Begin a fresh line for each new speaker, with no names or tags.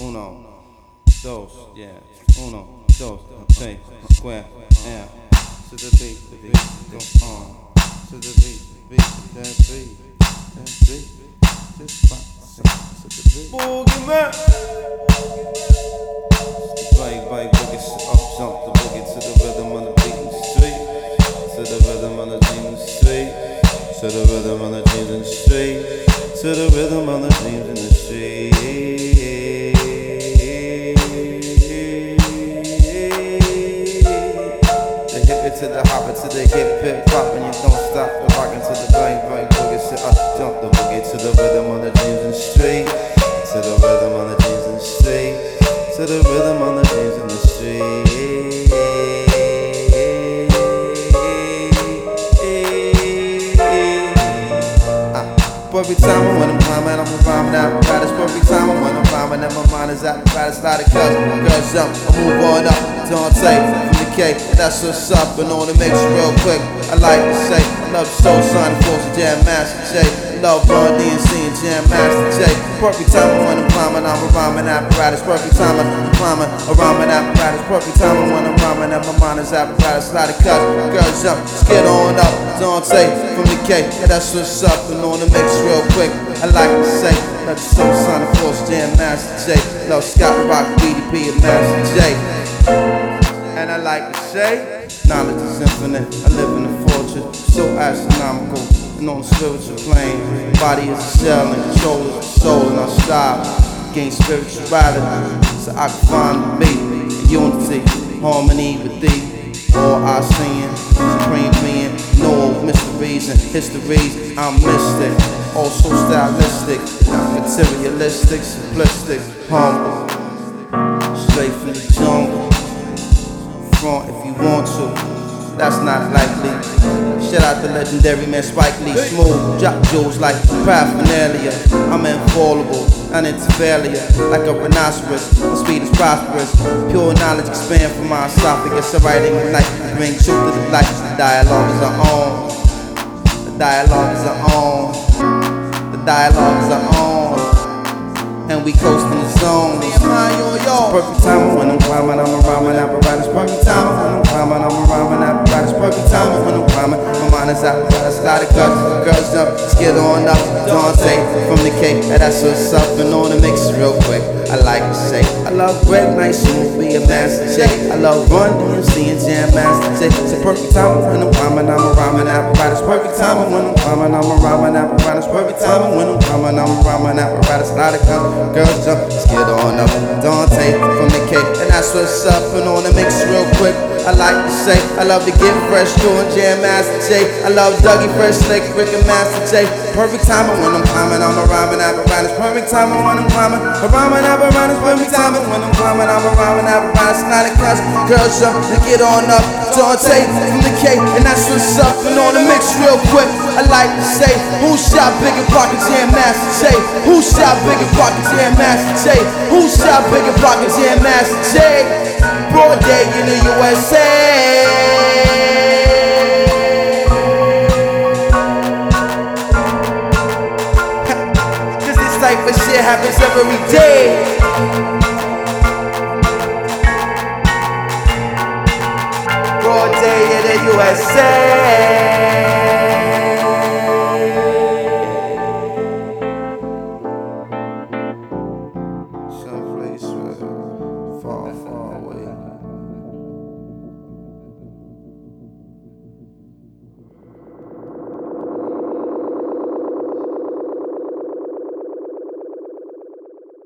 Uno, dos, yeah. Uno, dos, tres, cuatro, yeah. To the beat, go on. To the beat, that beat, just bounce to the beat. Boogie man. Bang, boogie, up, jump the boogie to the rhythm on the beat in the street. To the rhythm on the dream in the street. To the rhythm on the dreams in the street. To the rhythm on the dreams in the street. To the hopper, to the hip poppin', you don't stop the rockin' to the bang boogie, sit up, jump the boogie to the rhythm on the dreams in the street, to the rhythm on the dreams in the street, to the rhythm on the dreams in the street. Perfect time when I'm climbing, I'm rhyming out. Right, it's perfect time when I'm rhyming, and my mind is out. Right, it's like a girls jump, I move on up. Don't take from the K, that's what's up. And on the mix real quick, I like to say, I love the soul son, force Jam Master J. Love Run DMC and Jam Master J. Perfect time when I'm climbing, I'm a rhyming apparatus. Perfect time when I'm climbing, a rhyming apparatus. Perfect time when I'm rhyming, and my mind is apparatus. Like a girls jump, let's get on up. Don't take from the K, that's what's up. And on the mix real quick, I like to say, love the soul son, force Jam Master J. Love Scott Rock, BDP and Master J. And I like to say, knowledge is infinite. I live in a fortress, so astronomical. And on the spiritual plane, body is a shell and control is the soul. And I strive, gain spirituality, so I can find me in unity, harmony with thee. All I seeing, supreme being, no mysteries and histories. I'm mystic, also stylistic, not materialistic, simplistic, humble, straight from the jungle. Front if you want to, that's not likely. Shout out the legendary man Spike Lee, smooth, drop jewels like paraphernalia. I'm infallible, unintervalia, like a rhinoceros. My speed is prosperous, pure knowledge expand from my esophagus. So writing like bring truth to the light. The dialogue is our own. The dialogue is our own. The dialogue is our own. And we coast in the zone. Perfect time when I'm climbing, I'm a rhyming apparatus. Perfect time when I'm climbing, I'm a rhyming apparatus. Perfect time when I'm climbing, my mind is apparatus. A lot of girls jump, let's get on up. Don't take from the K, that's what's up. And on the mix real quick, I like to say, I love Greg Night, soon be a Master J. I love Run DMC and Jam Master J. It's a perfect time when I'm climbing, I'm a rhyming apparatus. Perfect time when I'm climbing, I'm a rhyming apparatus. Perfect time when I'm climbing, I'm a rhyming apparatus. A lot of girls jump, let's get on up. Don't take from the K, and that's what's up. And on the mix real quick, I like to say, I love to get fresh, doing Jam Master J. I love Dougie Fresh, Slick, Rick and Master J. Perfect time when I'm climbing, I'm a rhyming apparatus. Perfect time when I'm climbing, a rhyming apparatus. Perfect time when I'm climbing, I'm a rhyming apparatus. Not a cuss, girls jump, to get on up. Don't take from the K, and that's what's up. And on the mix real quick, I like to say, who shot bigger pockets, Jam Master J? Who shot bigger pockets, Jam Master J? Who shot bigger pockets, Jam Master J? Broad day in the USA. Cause this type of shit happens every day. Broad day in the USA.